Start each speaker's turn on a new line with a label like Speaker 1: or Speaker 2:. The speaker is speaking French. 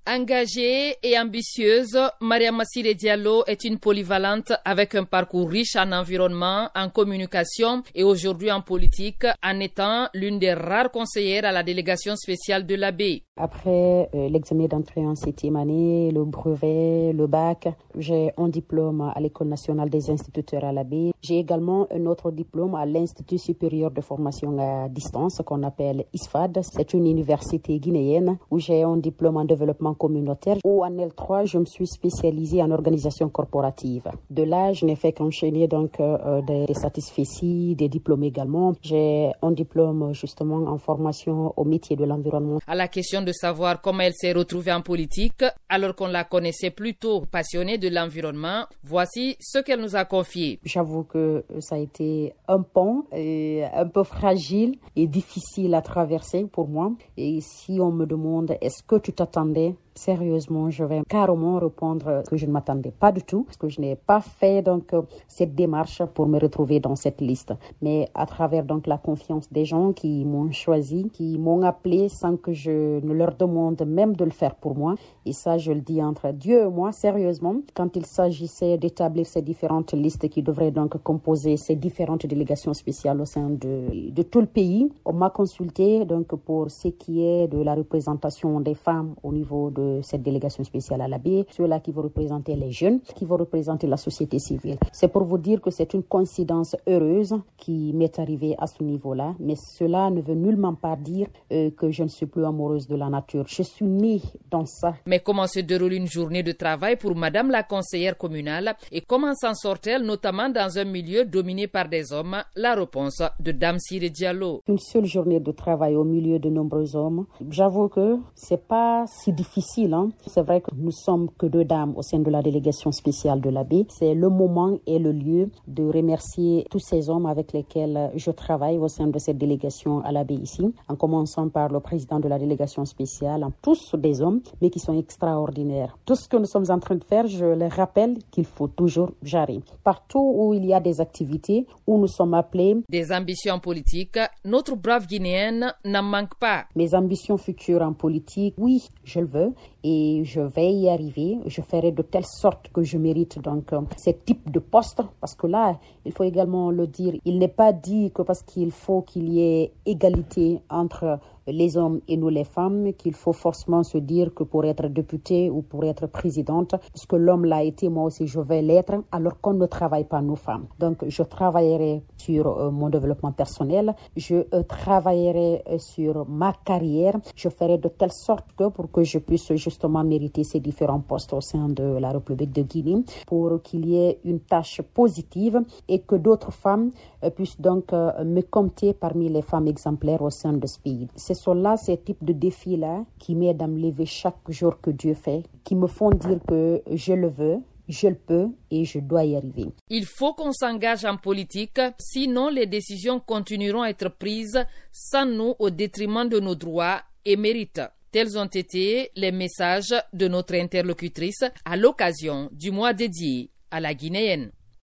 Speaker 1: Engagée et ambitieuse, Mariama Siré Diallo est une polyvalente avec un parcours riche en environnement, en communication et aujourd'hui en politique, en étant l'une des rares conseillères à la délégation spéciale de l'AB.
Speaker 2: Après l'examen d'entrée en 7e année, le brevet, le bac, j'ai un diplôme à l'École nationale des instituteurs à l'AB. J'ai également un autre diplôme à l'Institut supérieur de formation à distance qu'on appelle ISFAD. C'est une université guinéenne où j'ai un diplôme en développement communautaire. Ou en L3, je me suis spécialisée en organisation corporative. De là, je n'ai fait qu'enchaîner donc des satisfecits, des diplômes également. J'ai un diplôme justement en formation au métier de l'environnement.
Speaker 1: À la question de savoir comment elle s'est retrouvée en politique, alors qu'on la connaissait plutôt passionnée de l'environnement, voici ce qu'elle nous a confié.
Speaker 2: J'avoue que ça a été un pont un peu fragile et difficile à traverser pour moi. Et si on me demande est-ce que tu t'attendais, sérieusement, je vais carrément répondre que je ne m'attendais pas du tout, parce que je n'ai pas fait donc cette démarche pour me retrouver dans cette liste. Mais à travers donc la confiance des gens qui m'ont choisi, qui m'ont appelé sans que je ne leur demande même de le faire pour moi. Et ça, je le dis entre Dieu et moi, sérieusement, quand il s'agissait d'établir ces différentes listes qui devraient donc composer ces différentes délégations spéciales au sein de tout le pays, on m'a consulté donc pour ce qui est de la représentation des femmes au niveau de cette délégation spéciale à l'AB, ceux-là qui vont représenter les jeunes, qui vont représenter la société civile. C'est pour vous dire que c'est une coïncidence heureuse qui m'est arrivée à ce niveau-là, mais cela ne veut nullement pas dire que je ne suis plus amoureuse de la nature. Je suis née dans ça.
Speaker 1: Mais comment se déroule une journée de travail pour Madame la conseillère communale et comment s'en sort-elle, notamment dans un milieu dominé par des hommes? La réponse de Dame Siré Diallo.
Speaker 2: Une seule journée de travail au milieu de nombreux hommes, j'avoue que c'est pas si difficile. C'est vrai que nous sommes que 2 dames au sein de la délégation spéciale de l'AB. C'est le moment et le lieu de remercier tous ces hommes avec lesquels je travaille au sein de cette délégation à l'AB ici, en commençant par le président de la délégation spéciale, tous des hommes, mais qui sont extraordinaires. Tout ce que nous sommes en train de faire, je les rappelle qu'il faut toujours jarrer. Partout où il y a des activités, où nous sommes appelés.
Speaker 1: Des ambitions politiques, notre brave Guinéenne n'en manque pas.
Speaker 2: Mes ambitions futures en politique, oui, je le veux. Et je vais y arriver. Je ferai de telle sorte que je mérite donc ce type de poste. Parce que là, il faut également le dire, il n'est pas dit que parce qu'il faut qu'il y ait égalité entre les hommes et nous les femmes, qu'il faut forcément se dire que pour être députée ou pour être présidente, puisque l'homme l'a été, moi aussi je vais l'être, alors qu'on ne travaille pas nous femmes. Donc je travaillerai sur mon développement personnel, je travaillerai sur ma carrière, je ferai de telle sorte que pour que je puisse justement mériter ces différents postes au sein de la République de Guinée, pour qu'il y ait une tâche positive et que d'autres femmes puissent donc me compter parmi les femmes exemplaires au sein de ce pays. Ce sont là ces types de défis-là qui m'aident à me lever chaque jour que Dieu fait, qui me font dire que je le veux, je le peux et je dois y arriver.
Speaker 1: Il faut qu'on s'engage en politique, sinon les décisions continueront à être prises sans nous au détriment de nos droits et mérites. Tels ont été les messages de notre interlocutrice à l'occasion du mois dédié à la Guinéenne.